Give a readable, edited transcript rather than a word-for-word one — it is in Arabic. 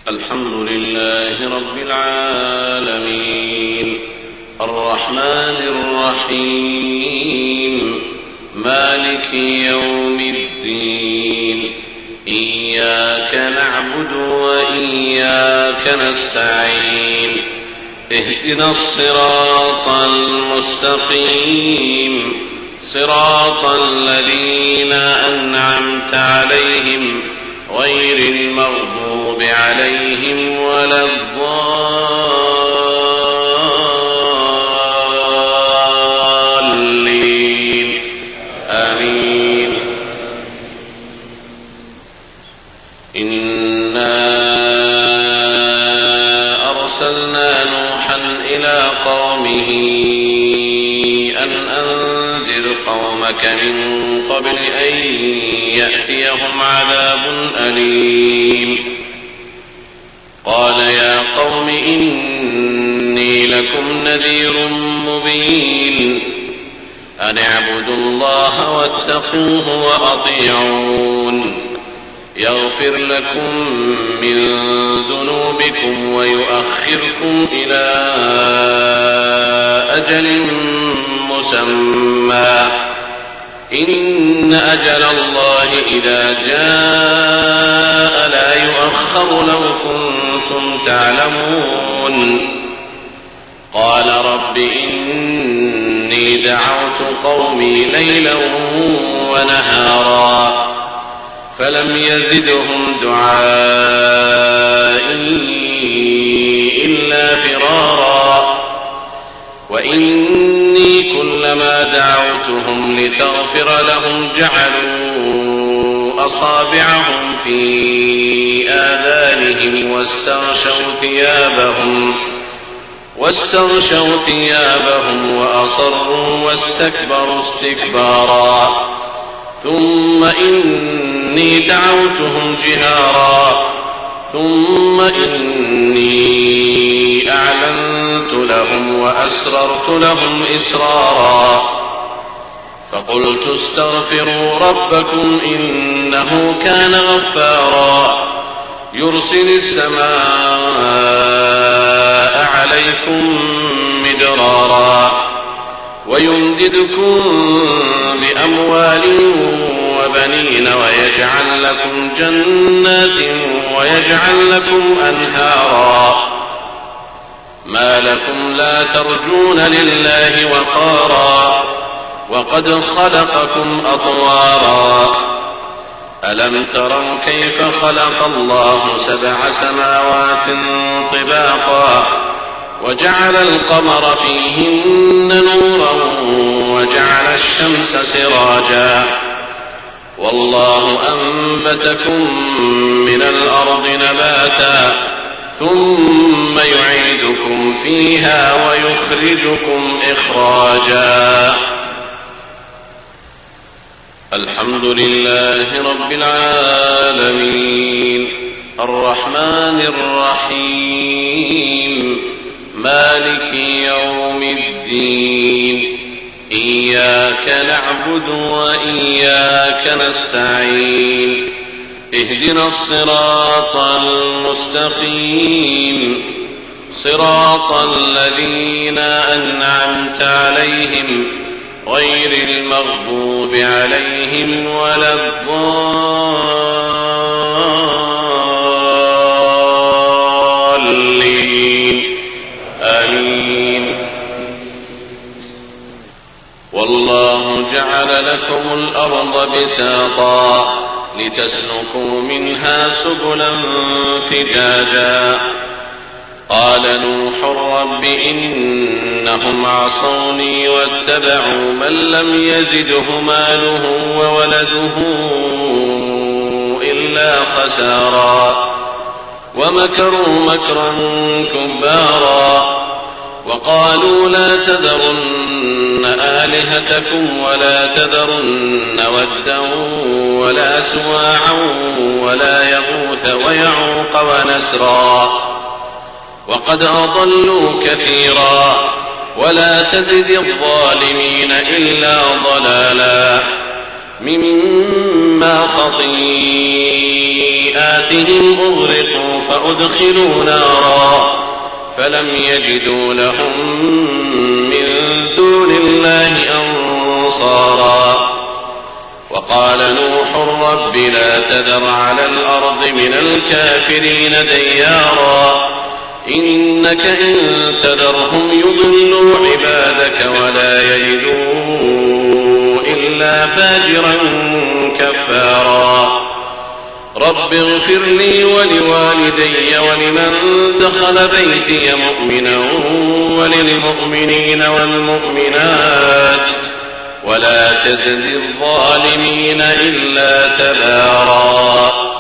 الحمد لله رب العالمين الرحمن الرحيم مالك يوم الدين إياك نعبد وإياك نستعين اهدنا الصراط المستقيم صراط الذين أنعمت عليهم غير المغضوب عليهم ولا الضالين آمين. إنا أرسلنا نوحا إلى قومه أن أنذر قومك من قبل أن يأتيهم عذاب أليم. قال يا قوم إني لكم نذير مبين أن اعبدوا الله واتقوه وأطيعون يغفر لكم من ذنوبكم ويؤخركم إلى أجل مسمى إن أجل الله إذا جاء لا يؤخر لو كنتم تعلمون. قال رب إني دعوت قومي ليلا ونهارا فلم يزدهم دعائي إلا فرارا وإني كلما دعوتهم لتغفر لهم جعلوا أصابعهم في آذانهم واستغشوا ثيابهم وأصروا واستكبروا استكبارا ثم إني دعوتهم جهارا ثم إني أعلنت لهم وأسررت لهم إسرارا فقلت استغفروا ربكم إنه كان غفارا يرسل السماء عليكم مدرارا ويمددكم بأموال وبنين ويجعل لكم جنات ويجعل لكم أنهارا ما لكم لا ترجون لله وقارا وقد خلقكم أطوارا ألم تروا كيف خلق الله 7 سماوات طباقا وجعل القمر فيهن نورا وجعل الشمس سراجا والله أنبتكم من الأرض نباتا ثم يعيدكم فيها ويخرجكم إخراجا. الحمد لله رب العالمين الرحمن الرحيم مالك يوم الدين إياك نعبد وإياك نستعين اهدنا الصراط المستقيم صراط الذين أنعمت عليهم غير المغضوب عليهم ولا الضالين آمين. والله جعل لكم الأرض بساطا لتسلكوا منها سبلا فجاجا. قال نوح رب إنهم عصوني واتبعوا من لم يزده ماله وولده إلا خسارا ومكروا مكرا كبارا وقالوا لا تذرن آلهتكم ولا تذرن ودا ولا سواعا ولا يغوث ويعوق ونسرا وقد أضلوا كثيرا ولا تزد الظالمين إلا ضلالا مما خطيئاتهم سيئاتهم أغرقوا فأدخلوا نارا فلم يجدوا لهم من دون الله أنصارا. وقال نوح رب لا تذر على الأرض من الكافرين ديارا إنك إن تذرهم يضلوا عبادك ولا يلدوا إلا فاجرا كفارا. رب اغفر لي ولوالدي ولمن دخل بيتي مؤمنا وللمؤمنين والمؤمنات ولا تزد الظالمين إلا تبارا.